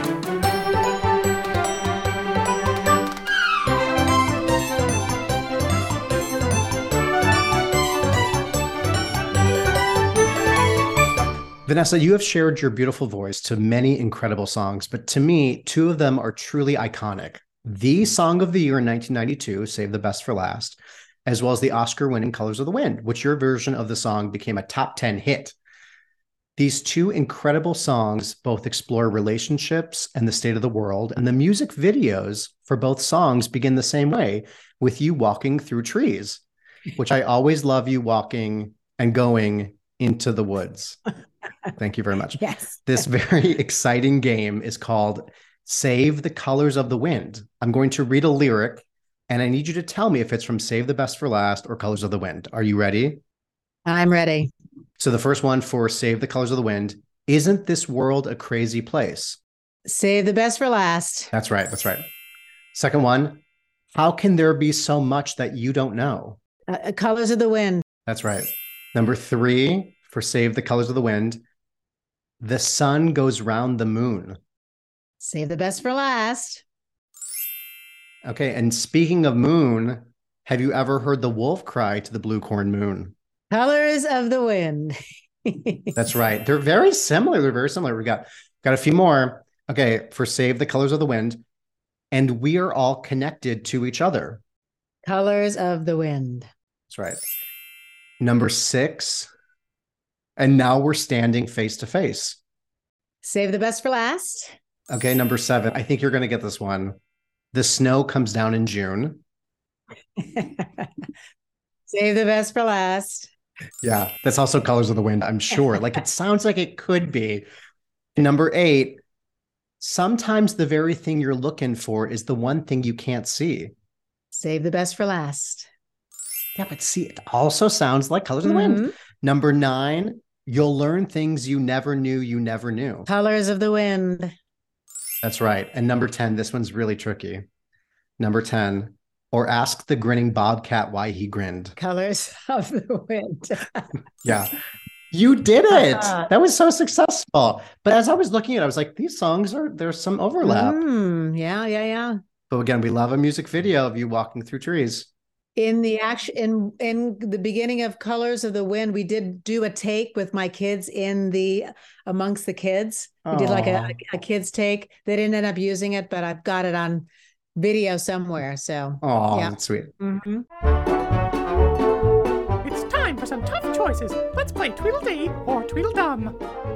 Vanessa, you have shared your beautiful voice to many incredible songs, but to me, two of them are truly iconic. The Song of the Year in nineteen ninety-two, Save the Best for Last, as well as the Oscar-winning Colors of the Wind, which your version of the song became a top ten hit. These two incredible songs both explore relationships and the state of the world, and the music videos for both songs begin the same way, with you walking through trees, which I always love you walking and going into the woods. Thank you very much. Yes. This very exciting game is called Save the Colors of the Wind. I'm going to read a lyric, and I need you to tell me if it's from Save the Best for Last or Colors of the Wind. Are you ready? I'm ready. So the first one for Save the Colors of the Wind, isn't this world a crazy place? Save the best for last. That's right. That's right. Second one, how can there be so much that you don't know? Uh, Colors of the Wind. That's right. Number three for Save the Colors of the Wind, the sun goes round the moon. Save the best for last. Okay. And speaking of moon, have you ever heard the wolf cry to the blue corn moon? Colors of the Wind. That's right. They're very similar. They're very similar. We got, got a few more. Okay. For Save the Colors of the Wind. And we are all connected to each other. Colors of the Wind. That's right. Number six. And now we're standing face to face. Save the best for last. Okay. Number seven. I think you're going to get this one. The snow comes down in June. Save the best for last. Yeah. That's also Colors of the Wind, I'm sure. Like it sounds like it could be. Number eight. Sometimes the very thing you're looking for is the one thing you can't see. Save the best for last. Yeah, but see, it also sounds like Colors of the Mhm. Wind. Number nine, you'll learn things you never knew you never knew. Colors of the Wind. That's right. And number ten, this one's really tricky. Number ten, or ask the grinning bobcat why he grinned. Colors of the Wind. Yeah. You did it. That was so successful. But as I was looking at it, I was like, these songs are, there's some overlap. Mm, yeah, yeah, yeah. But again, we love a music video of you walking through trees. In the action, in in the beginning of Colors of the Wind, we did do a take with my kids in the amongst the kids. We did like a, a kids take. They didn't end up using it, but I've got it on video somewhere. So, Oh, yeah. that's sweet. Mhm. It's time for some tough choices. Let's play Tweedledee or Tweedledum.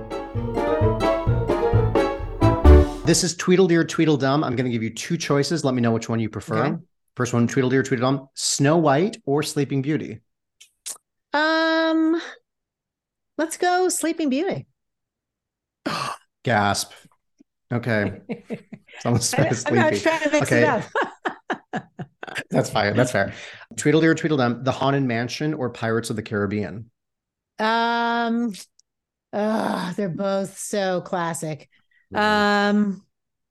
This is Tweedledee or Tweedledum. I'm going to give you two choices. Let me know which one you prefer. Okay. First one, Tweedledee or Tweedledum. Snow White or Sleeping Beauty? Um, let's go Sleeping Beauty. Gasp. Okay. Someone's I, I'm not sleepy. trying to mix Okay. it up. That's fine. That's fair. Tweedledee or Tweedledum. The Haunted Mansion or Pirates of the Caribbean? Um, oh, they're both so classic. Um,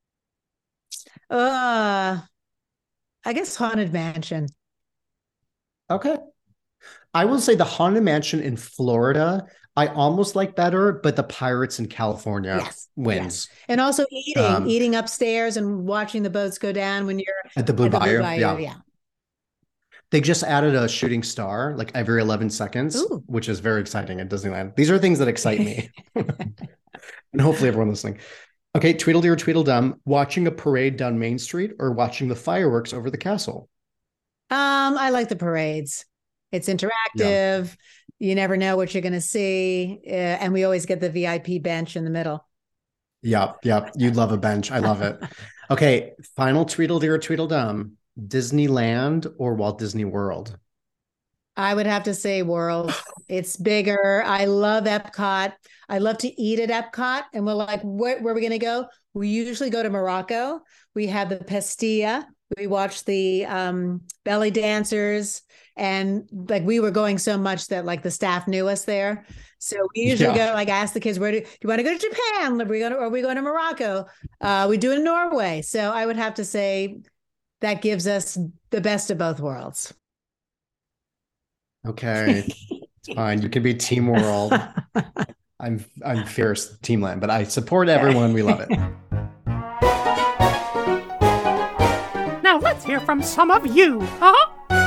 uh, I guess Haunted Mansion. Okay. I will say the Haunted Mansion in Florida, I almost like better, but the Pirates in California Yes, wins. And also eating, Um, eating upstairs and watching the boats go down when you're At the Blue at the Bayou. Blue Bayou. Yeah. Yeah. They just added a shooting star like every eleven seconds, Ooh. which is very exciting at Disneyland. These are things that excite me. And hopefully everyone listening. Okay, Tweedledee or Tweedledum, watching a parade down Main Street or watching the fireworks over the castle? Um, I like the parades. It's interactive. You never know what you're going to see. Uh, and we always get the V I P bench in the middle. Yep, yep. You'd love a bench. I love it. Okay, final Tweedledee or Tweedledum, Disneyland or Walt Disney World? I would have to say World. It's bigger. I love Epcot. I love to eat at Epcot. And we're like, where, where are we going to go? We usually go to Morocco. We have the Pastilla, We watched the um, belly dancers, and like we were going so much that like the staff knew us there. So we usually Yeah. go like ask the kids, where do, do you want to go to Japan? Are we going to, are we going to Morocco? Uh, we do it in Norway. So I would have to say that gives us the best of both worlds. Okay, it's fine. You can be Team World. I'm I'm fierce Teamland, but I support everyone. We love it. Now let's hear from some of you, huh?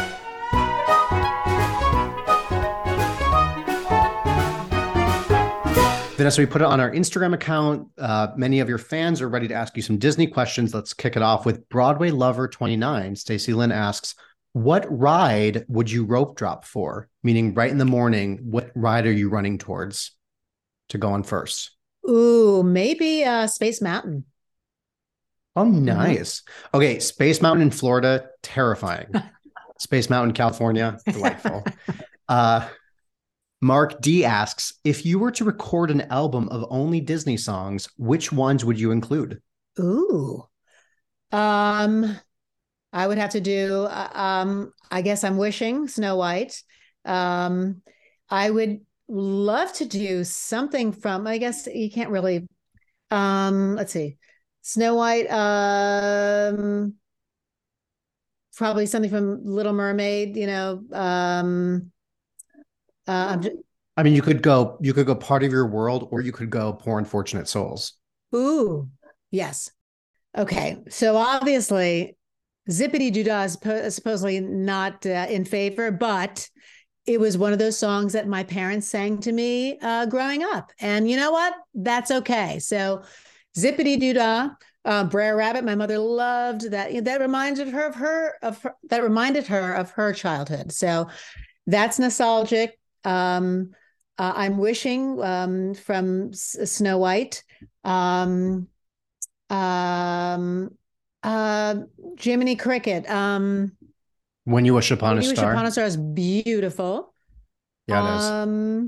Vanessa, we put it on our Instagram account. Uh, many of your fans are ready to ask you some Disney questions. Let's kick it off with Broadway Lover twenty-nine. Stacey Lynn asks, what ride would you rope drop for? Meaning right in the morning, what ride are you running towards to go on first? Ooh, maybe uh, Space Mountain. Oh, nice. Mm-hmm. Okay, Space Mountain in Florida, terrifying. Space Mountain, California, delightful. uh, Mark D asks, if you were to record an album of only Disney songs, which ones would you include? Ooh. Um, I would have to do, uh, um, I guess I'm wishing Snow White. Um, I would love to do something from, I guess you can't really, um, let's see, Snow White, um, probably something from Little Mermaid, you know, um, uh, I'm just, I mean, you could go, you could go Part of Your World, or you could go Poor Unfortunate Souls. Ooh, yes. Okay. So obviously, Zippity Doo-Dah is supposedly not uh, in favor, but it was one of those songs that my parents sang to me uh, growing up. And you know what? That's okay. So Zippity Doo-Dah, uh, Brer Rabbit, my mother loved that. That reminded her of her, of her, that reminded her of her childhood. So that's nostalgic. Um, uh, I'm wishing um, from S- Snow White. Um, um, uh, Jiminy Cricket. Um, When You Wish Upon When a You Wish Star. Upon a Star is beautiful. Yeah, it is. Um,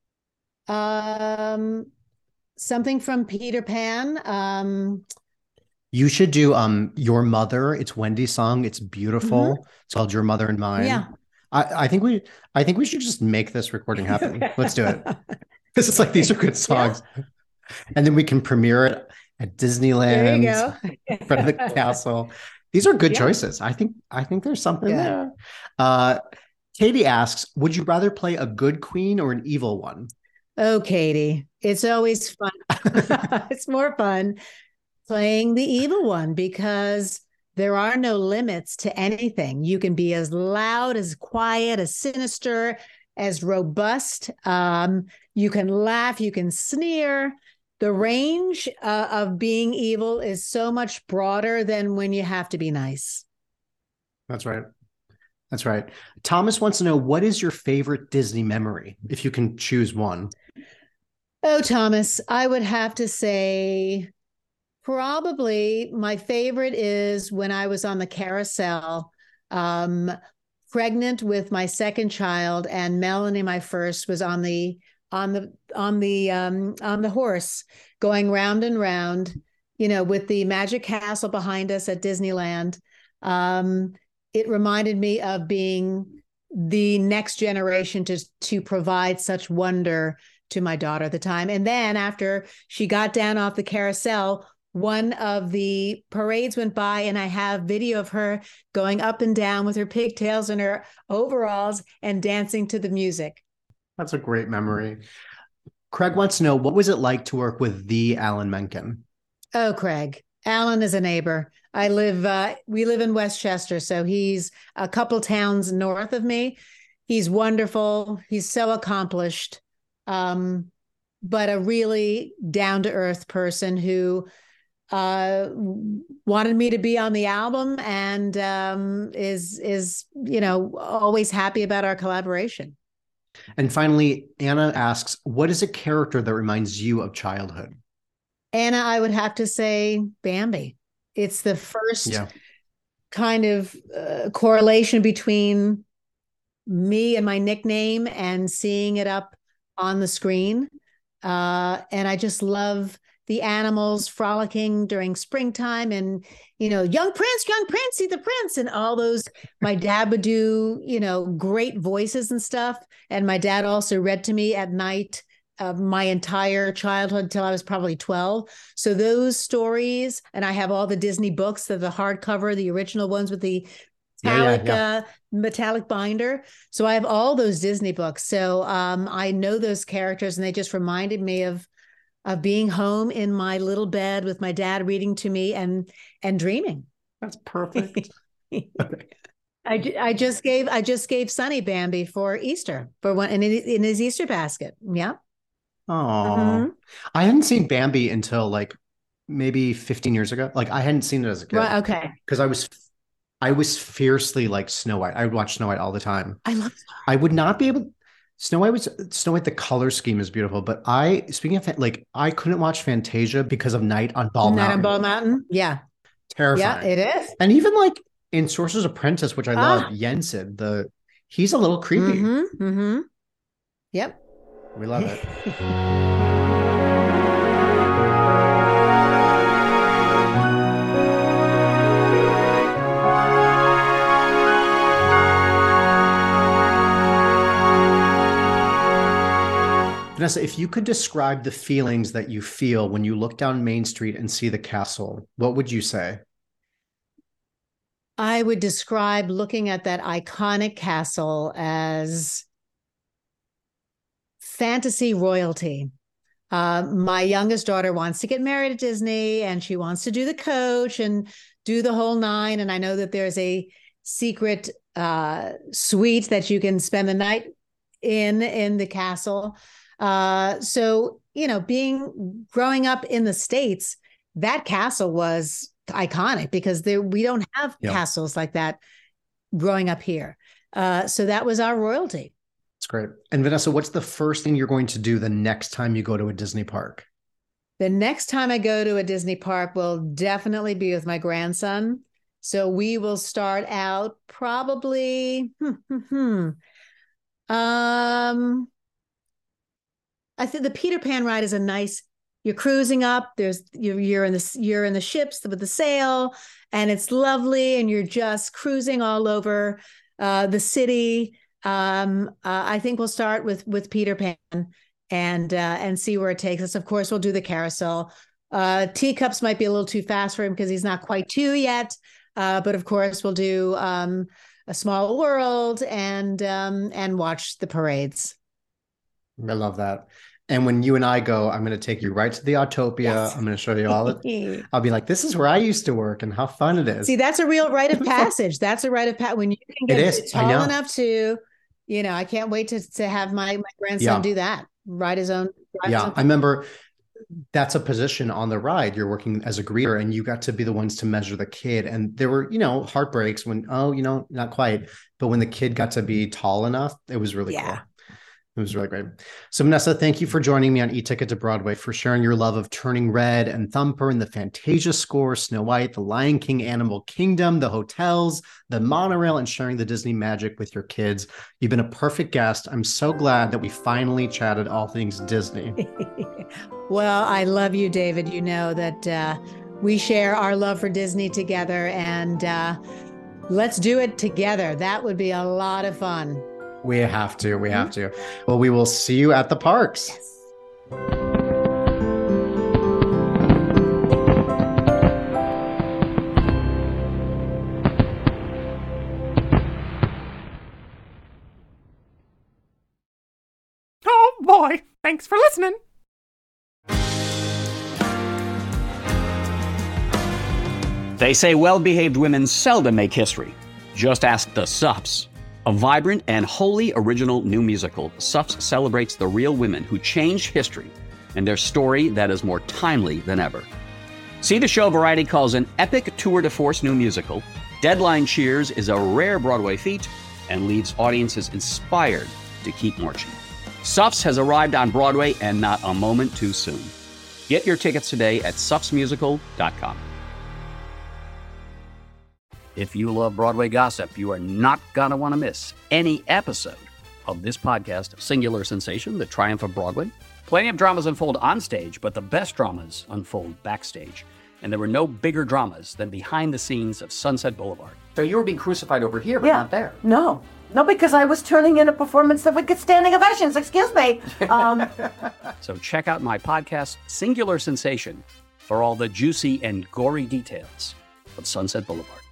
um, something from Peter Pan. Um, You should do um Your Mother. It's Wendy's song. It's beautiful. Mm-hmm. It's called Your Mother and Mine. Yeah. I, I think we I think we should just make this recording happen. Let's do it. This is like, these are good songs. Yeah. And then we can premiere it at Disneyland. There you go. In front of the castle. These are good Yeah. choices. I think I think there's something Yeah. there. Uh Katie asks, would you rather play a good queen or an evil one? Oh, Katie, it's always fun. It's more fun playing the evil one because there are no limits to anything. You can be as loud, as quiet, as sinister, as robust. Um, you can laugh, you can sneer. The range uh, of being evil is so much broader than when you have to be nice. That's right. That's right. Thomas wants to know, what is your favorite Disney memory, if you can choose one? Oh, Thomas, I would have to say probably my favorite is when I was on the carousel, um, pregnant with my second child, and Melanie, my first, was on the on the on the um, on the horse going round and round, you know, with the Magic Castle behind us at Disneyland. Um, it reminded me of being the next generation to to provide such wonder to my daughter at the time. And then after she got down off the carousel, one of the parades went by, and I have video of her going up and down with her pigtails and her overalls and dancing to the music. That's a great memory. Craig wants to know, what was it like to work with the Alan Menken? Oh, Craig. Alan is a neighbor. I live, uh, we live in Westchester, so he's a couple towns north of me. He's wonderful. He's so accomplished, um, but a really down-to-earth person who uh, wanted me to be on the album and um, is, is, you know, always happy about our collaboration. And finally, Anna asks, what is a character that reminds you of childhood? Anna, I would have to say Bambi. It's the first yeah. kind of uh, correlation between me and my nickname and seeing it up on the screen. Uh, and I just love the animals frolicking during springtime and, you know, young prince, young prince, see the prince and all those. My dad would do, you know, great voices and stuff. And my dad also read to me at night of my entire childhood till I was probably twelve. So those stories, and I have all the Disney books, the, the hardcover, the original ones with the metallic, yeah, yeah, yeah. Uh, metallic binder. So I have all those Disney books. So um, I know those characters, and they just reminded me of of being home in my little bed with my dad reading to me and and dreaming. That's perfect. I, I just gave I just gave Sonny Bambi for Easter for one in in his Easter basket. Yeah. Oh, mm-hmm. I hadn't seen Bambi until like maybe fifteen years ago. Like I hadn't seen it as a kid. Well, okay. Because I was I was fiercely like Snow White. I would watch Snow White all the time. I love. I would not be able. Snow White was Snow White. The color scheme is beautiful, but I speaking of like I couldn't watch Fantasia because of Night on Bald Night Mountain. on Bald Mountain, yeah, terrifying. Yeah, it is. And even like in Sorcerer's Apprentice, which I ah. love, Yensid, the he's a little creepy. Mm-hmm, mm-hmm. Yep, we love it. Vanessa, if you could describe the feelings that you feel when you look down Main Street and see the castle, what would you say? I would describe looking at that iconic castle as fantasy royalty. Uh, my youngest daughter wants to get married at Disney, and she wants to do the coach and do the whole nine. And I know that there's a secret uh, suite that you can spend the night in, in the castle. Uh, so, you know, being growing up in the States, that castle was iconic because there we don't have yeah. castles like that growing up here. Uh, so that was our royalty. That's great. And Vanessa, what's the first thing you're going to do the next time you go to a Disney park? The next time I go to a Disney park will definitely be with my grandson. So we will start out probably, hmm, hmm, hmm. um, I think the Peter Pan ride is a nice, you're cruising up, there's, you're, you're in the, you're in the ships with the sail and it's lovely. And you're just cruising all over uh, the city. Um, uh, I think we'll start with, with Peter Pan and, uh, and see where it takes us. Of course, we'll do the carousel. Uh, Teacups might be a little too fast for him because he's not quite two yet. Uh, but of course we'll do um, A Small World and, um, and watch the parades. I love that. And when you and I go, I'm going to take you right to the Autopia. Yes. I'm going to show you all it. I'll be like, this is where I used to work and how fun it is. See, that's a real rite of passage. That's a rite of passage. When you can get it tall enough to, you know, I can't wait to, to have my, my grandson yeah. do that. Ride his own. Ride yeah. His own. I remember that's a position on the ride. You're working as a greeter and you got to be the ones to measure the kid. And there were, you know, heartbreaks when, oh, you know, not quite. But when the kid got to be tall enough, it was really yeah. cool. It was really great. So Vanessa, thank you for joining me on E-Ticket to Broadway, for sharing your love of Turning Red and Thumper and the Fantasia score, Snow White, The Lion King, Animal Kingdom, the hotels, the monorail, and sharing the Disney magic with your kids. You've been a perfect guest. I'm so glad that we finally chatted all things Disney. Well, I love you, David. You know that uh, we share our love for Disney together, and uh, let's do it together. That would be a lot of fun. We have to. We have to. Well, we will see you at the parks. Yes. Oh, boy. Thanks for listening. They say well-behaved women seldom make history. Just ask the Sups. A vibrant and wholly original new musical, Sups celebrates the real women who changed history and their story that is more timely than ever. See the show Variety calls an epic tour de force new musical. Deadline cheers is a rare Broadway feat and leaves audiences inspired to keep marching. Sups has arrived on Broadway and not a moment too soon. Get your tickets today at sups musical dot com. If you love Broadway gossip, you are not going to want to miss any episode of this podcast, Singular Sensation, The Triumph of Broadway. Plenty of dramas unfold on stage, but the best dramas unfold backstage. And there were no bigger dramas than behind the scenes of Sunset Boulevard. So you were being crucified over here, but Yeah. not there. No. No, because I was turning in a performance that would get standing ovations. Excuse me. Um, So check out my podcast, Singular Sensation, for all the juicy and gory details of Sunset Boulevard.